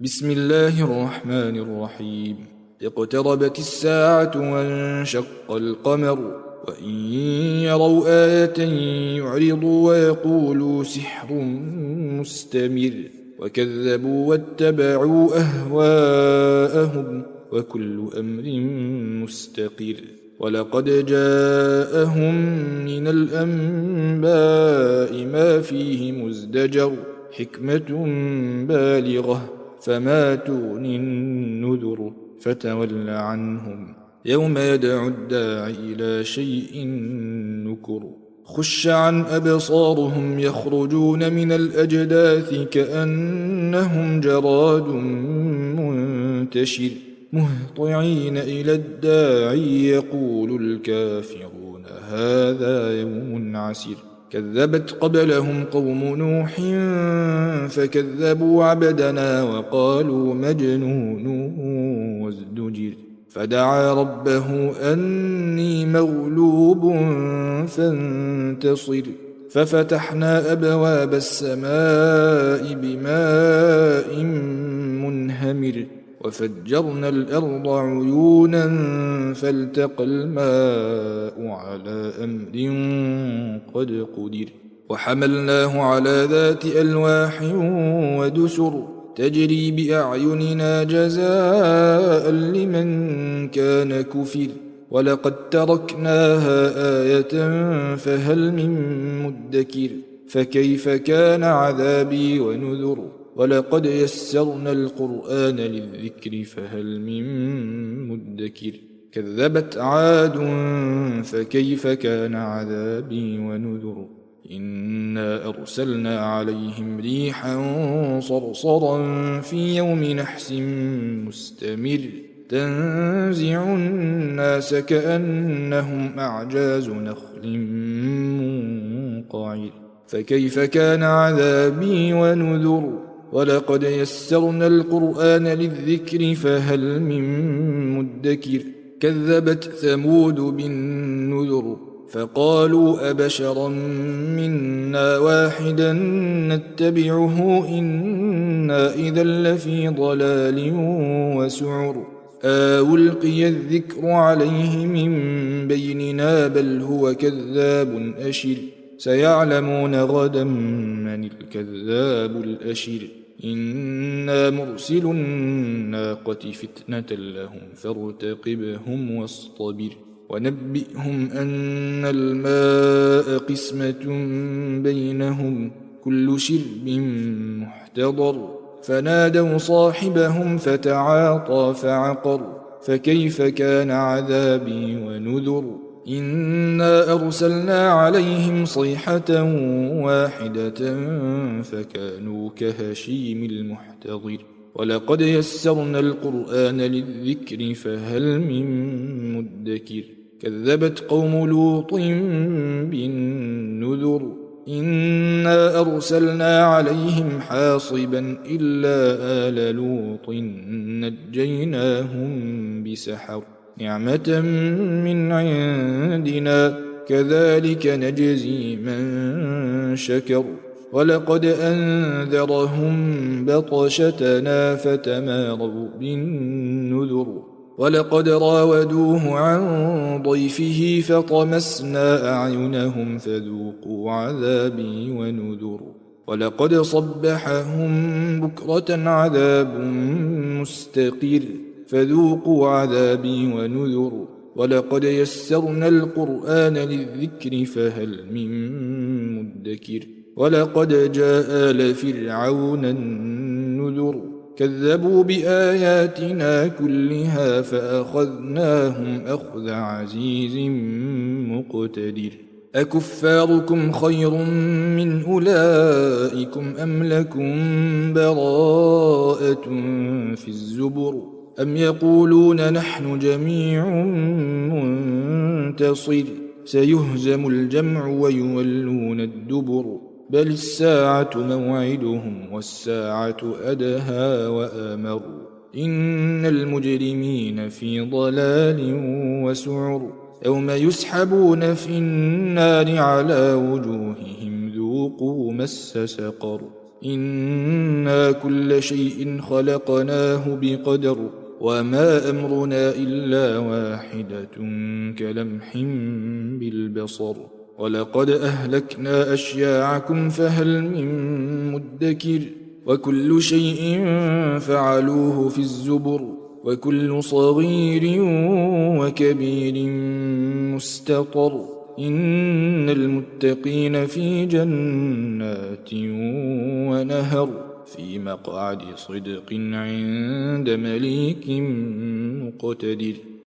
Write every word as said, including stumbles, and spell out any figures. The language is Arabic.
بسم الله الرحمن الرحيم. اقتربت الساعة وانشق القمر وإن يروا آية يعرضوا ويقولوا سحر مستمر وكذبوا واتبعوا أهواءهم وكل أمر مستقر ولقد جاءهم من الأنباء ما فيه مزدجر حكمة بالغة فما تغني النذر فتول عنهم يوم يدعو الداعي إلى شيء نكر خش عن أبصارهم يخرجون من الأجداث كأنهم جراد منتشر مهطعين إلى الداعي يقول الكافرون هذا يوم عسر كذبت قبلهم قوم نوح فكذبوا عبدنا وقالوا مجنون وازدجر فدعا ربه أني مغلوب فانتصر ففتحنا أبواب السماء بماء منهمر وفجرنا الأرض عيونا فالتقى الماء على أمر قد قدر وحملناه على ذات ألواح ودسر تجري بأعيننا جزاء لمن كان كفر ولقد تركناها آية فهل من مدكر فكيف كان عذابي ونذر ولقد يسرنا القرآن للذكر فهل من مدكر كذبت عاد فكيف كان عذابي ونذر إنا أرسلنا عليهم ريحا صرصرا في يوم نحس مستمر تنزع الناس كأنهم أعجاز نخل منقعر فكيف كان عذابي ونذر ولقد يسرنا القرآن للذكر فهل من مدكر كذبت ثمود بالنذر فقالوا أبشرا منا واحدا نتبعه إنا إذا لفي ضلال وسعر ألقي الذكر عليه من بيننا بل هو كذاب أشر سيعلمون غدا من الكذاب الأشر إنا مرسل الناقة فتنة لهم فارتقبهم واصطبر ونبئهم أن الماء قسمة بينهم كل شرب محتضر فنادوا صاحبهم فتعاطى فعقر فكيف كان عذابي ونذر إنا أرسلنا عليهم صيحة واحدة فكانوا كهشيم المحتضر ولقد يسرنا القرآن للذكر فهل من مدكر كذبت قوم لوط بالنذر إنا أرسلنا عليهم حاصبا إلا آل لوط نجيناهم بسحر نعمة من عندنا كذلك نجزي من شكر ولقد أنذرهم بطشتنا فتماروا بالنذر ولقد راودوه عن ضيفه فطمسنا أعينهم فذوقوا عذابي ونذر ولقد صبحهم بكرة عذاب مستقر فذوقوا عذابي ونذر ولقد يسرنا القرآن للذكر فهل من مدكر ولقد جاء آل فرعون النذر كذبوا بآياتنا كلها فأخذناهم أخذ عزيز مقتدر أكفاركم خير من أولئكم أم لكم براءة في الزبر أم يقولون نحن جميع منتصر سيهزم الجمع ويولون الدبر بل الساعة موعدهم والساعة أدهى وآمر إن المجرمين في ضلال وسعر يوم يسحبون في النار على وجوههم ذوقوا مس سقر إنا كل شيء خلقناه بقدر وما أمرنا إلا واحدة كلمح بالبصر ولقد أهلكنا أشياعكم فهل من مدكر وكل شيء فعلوه في الزبر وكل صغير وكبير مستطر إن المتقين في جنات ونهر في مقعد صدق عند مليك مقتدر.